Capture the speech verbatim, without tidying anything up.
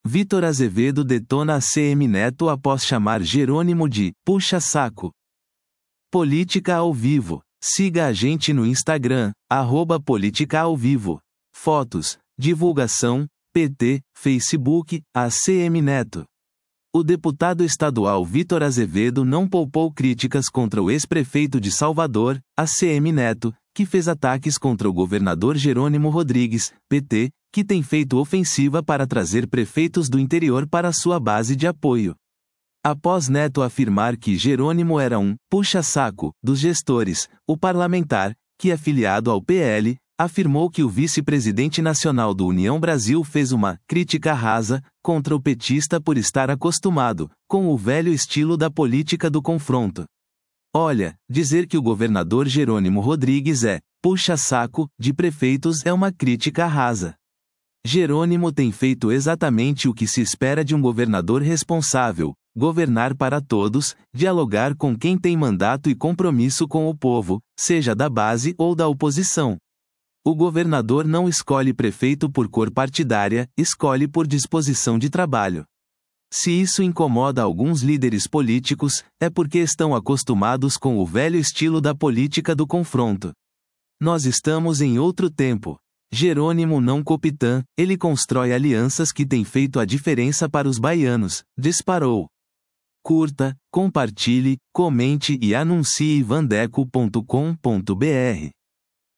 Vitor Azevedo detona A C M Neto após chamar Jerônimo de puxa-saco. Política ao vivo. Siga a gente no Instagram, arroba Política ao Vivo. Fotos, divulgação, P T, Facebook, A C M Neto. O deputado estadual Vitor Azevedo não poupou críticas contra o ex-prefeito de Salvador, A C M Neto, que fez ataques contra o governador Jerônimo Rodrigues, P T, que tem feito ofensiva para trazer prefeitos do interior para sua base de apoio. Após Neto afirmar que Jerônimo era um puxa-saco dos gestores, o parlamentar, que é filiado ao P L, afirmou que o vice-presidente nacional do União Brasil fez uma crítica rasa contra o petista por estar acostumado com o velho estilo da política do confronto. Olha, dizer que o governador Jerônimo Rodrigues é puxa-saco de prefeitos é uma crítica rasa. Jerônimo tem feito exatamente o que se espera de um governador responsável: governar para todos, dialogar com quem tem mandato e compromisso com o povo, seja da base ou da oposição. O governador não escolhe prefeito por cor partidária, escolhe por disposição de trabalho. Se isso incomoda alguns líderes políticos, é porque estão acostumados com o velho estilo da política do confronto. Nós estamos em outro tempo. Jerônimo não capitã, ele constrói alianças que têm feito a diferença para os baianos, disparou. Curta, compartilhe, comente e anuncie vandeco ponto com ponto br.